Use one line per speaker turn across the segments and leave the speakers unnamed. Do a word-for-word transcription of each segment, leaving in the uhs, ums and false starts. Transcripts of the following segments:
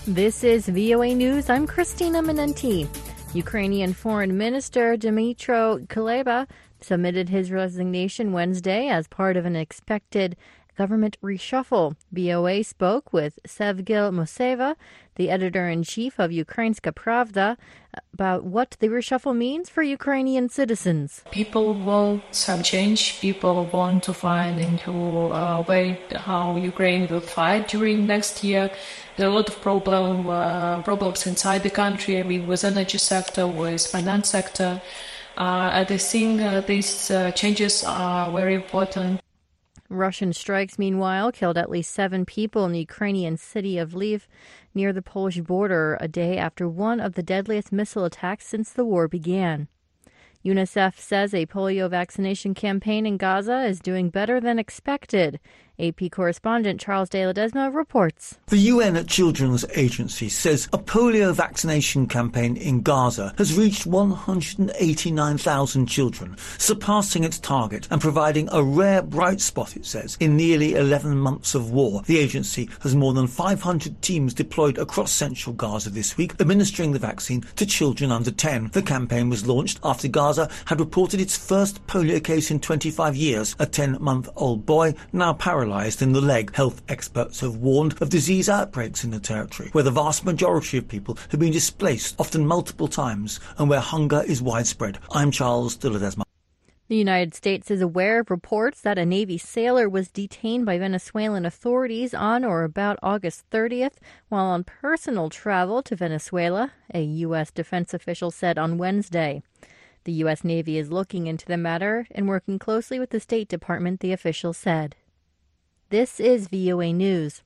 This is V O A News. I'm Christina Minenti. Ukrainian Foreign Minister Dmytro Kuleba submitted his resignation Wednesday as part of an expected government reshuffle. V O A spoke with Sevgil Moseva, the editor-in-chief of Ukrainska Pravda, about what the reshuffle means for Ukrainian citizens.
People want some change. People want to find into a way how Ukraine will fight during next year. There are a lot of problem, uh, problems inside the country, I mean, with energy sector, with finance sector. Uh, and I think uh, these uh, changes are very important.
Russian strikes, meanwhile, killed at least seven people in the Ukrainian city of Lviv near the Polish border a day after one of the deadliest missile attacks since the war began. UNICEF says a polio vaccination campaign in Gaza is doing better than expected. A P correspondent Charles De Ledesma reports.
The U N Children's Agency says a polio vaccination campaign in Gaza has reached one hundred eighty-nine thousand children, surpassing its target and providing a rare bright spot, it says. In nearly eleven months of war, the agency has more than five hundred teams deployed across central Gaza this week, administering the vaccine to children under ten. The campaign was launched after Gaza had reported its first polio case in twenty-five years, a ten-month-old boy now paralyzed in the leg. Health experts have warned of disease outbreaks in the territory, where the vast majority of people have been displaced, often multiple times, and where hunger is widespread. I'm Charles De Ledesma.
The United States is aware of reports that a Navy sailor was detained by Venezuelan authorities on or about August thirtieth while on personal travel to Venezuela, a U S defense official said on Wednesday. The U S Navy is looking into the matter and working closely with the State Department, the official said. This is V O A News.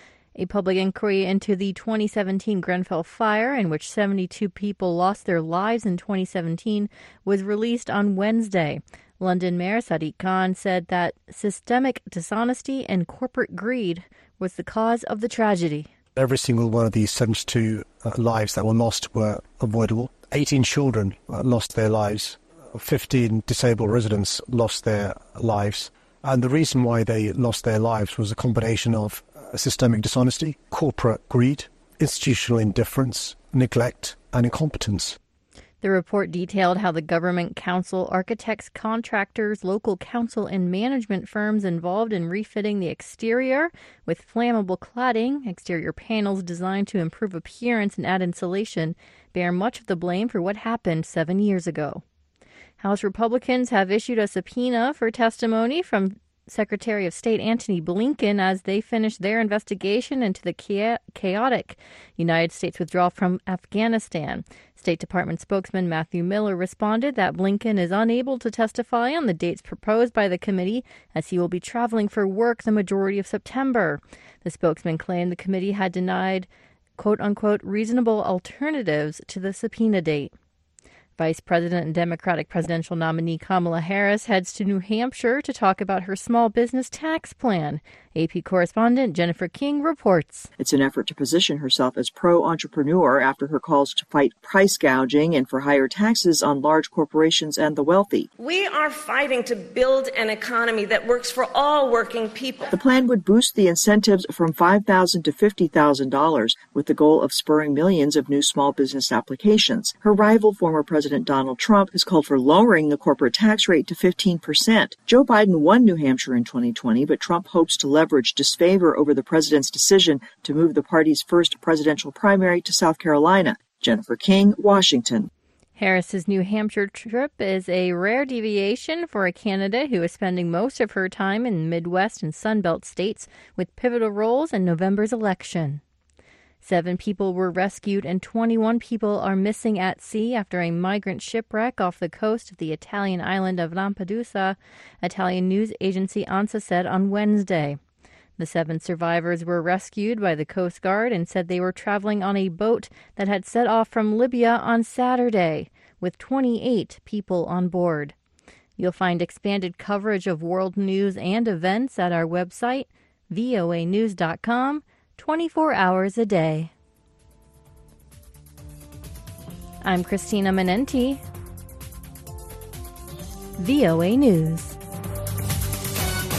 A public inquiry into the twenty seventeen Grenfell fire, in which seventy-two people lost their lives in twenty seventeen, was released on Wednesday. London Mayor Sadiq Khan said that systemic dishonesty and corporate greed was the cause of the tragedy.
Every single one of these seventy-two uh, lives that were lost were avoidable. eighteen children uh, lost their lives. fifteen disabled residents lost their lives. And the reason why they lost their lives was a combination of uh, systemic dishonesty, corporate greed, institutional indifference, neglect, and incompetence.
The report detailed how the government, council, architects, contractors, local council, and management firms involved in refitting the exterior with flammable cladding, exterior panels designed to improve appearance and add insulation, bear much of the blame for what happened seven years ago. House Republicans have issued a subpoena for testimony from Secretary of State Antony Blinken as they finish their investigation into the chaotic United States withdrawal from Afghanistan. State Department spokesman Matthew Miller responded that Blinken is unable to testify on the dates proposed by the committee as he will be traveling for work the majority of September. The spokesman claimed the committee had denied quote-unquote reasonable alternatives to the subpoena date. Vice President and Democratic presidential nominee Kamala Harris heads to New Hampshire to talk about her small business tax plan. A P correspondent Jennifer King reports.
It's an effort to position herself as pro-entrepreneur after her calls to fight price gouging and for higher taxes on large corporations and the wealthy.
We are fighting to build an economy that works for all working people.
The plan would boost the incentives from five thousand dollars to fifty thousand dollars with the goal of spurring millions of new small business applications. Her rival, former President Donald Trump, has called for lowering the corporate tax rate to fifteen percent. Joe Biden won New Hampshire in twenty twenty, but Trump hopes to leverage disfavor over the president's decision to move the party's first presidential primary to South Carolina. Jennifer King, Washington.
Harris's New Hampshire trip is a rare deviation for a candidate who is spending most of her time in Midwest and Sunbelt states with pivotal roles in November's election. Seven people were rescued and twenty-one people are missing at sea after a migrant shipwreck off the coast of the Italian island of Lampedusa, Italian news agency ANSA said on Wednesday. The seven survivors were rescued by the Coast Guard and said they were traveling on a boat that had set off from Libya on Saturday, with twenty-eight people on board. You'll find expanded coverage of world news and events at our website, V O A news dot com, twenty-four hours a day. I'm Christina Minenti, V O A News.